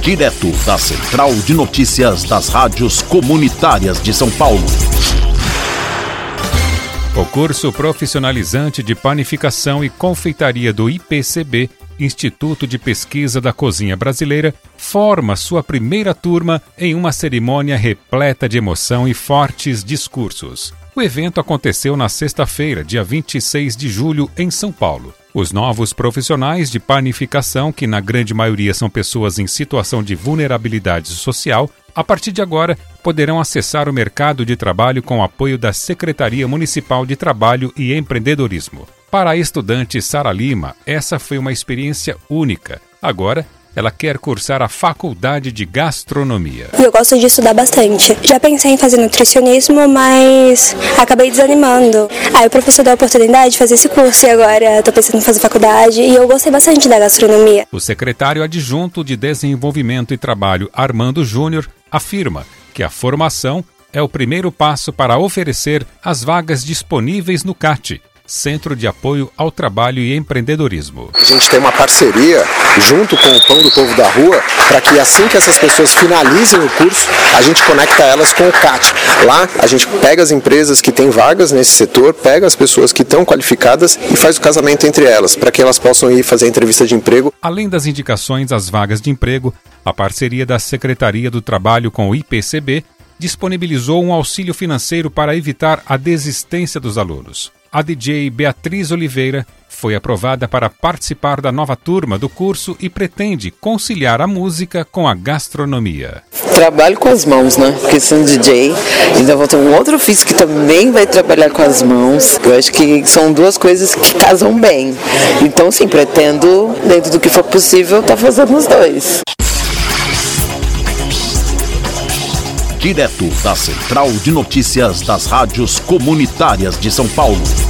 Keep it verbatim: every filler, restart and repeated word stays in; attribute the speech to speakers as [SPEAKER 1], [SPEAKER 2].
[SPEAKER 1] Direto da Central de Notícias das Rádios Comunitárias de São Paulo.
[SPEAKER 2] O curso profissionalizante de panificação e confeitaria do I P C B, Instituto de Pesquisa da Cozinha Brasileira, forma sua primeira turma em uma cerimônia repleta de emoção e fortes discursos. O evento aconteceu na sexta-feira, dia vinte e seis de julho, em São Paulo. Os novos profissionais de panificação, que na grande maioria são pessoas em situação de vulnerabilidade social, a partir de agora poderão acessar o mercado de trabalho com o apoio da Secretaria Municipal de Trabalho e Empreendedorismo. Para a estudante Sara Lima, essa foi uma experiência única. Agora, ela quer cursar a Faculdade de Gastronomia.
[SPEAKER 3] Eu gosto de estudar bastante. Já pensei em fazer nutricionismo, mas acabei desanimando. Aí o professor deu a oportunidade de fazer esse curso e agora estou pensando em fazer faculdade e eu gostei bastante da gastronomia.
[SPEAKER 2] O secretário adjunto de Desenvolvimento e Trabalho, Armando Júnior, afirma que a formação é o primeiro passo para oferecer as vagas disponíveis no C A T, Centro de Apoio ao Trabalho e Empreendedorismo.
[SPEAKER 4] A gente tem uma parceria junto com o Pão do Povo da Rua para que assim que essas pessoas finalizem o curso, a gente conecta elas com o C A T. Lá a gente pega as empresas que têm vagas nesse setor, pega as pessoas que estão qualificadas e faz o casamento entre elas, para que elas possam ir fazer a entrevista de emprego.
[SPEAKER 2] Além das indicações às vagas de emprego, a parceria da Secretaria do Trabalho com o I P C B disponibilizou um auxílio financeiro para evitar a desistência dos alunos. A D J Beatriz Oliveira foi aprovada para participar da nova turma do curso e pretende conciliar a música com a gastronomia.
[SPEAKER 5] Trabalho com as mãos, né? Porque sendo D J, ainda vou ter um outro ofício que também vai trabalhar com as mãos. Eu acho que são duas coisas que casam bem. Então, sim, pretendo, dentro do que for possível, estar fazendo os dois.
[SPEAKER 1] Direto da Central de Notícias das Rádios Comunitárias de São Paulo.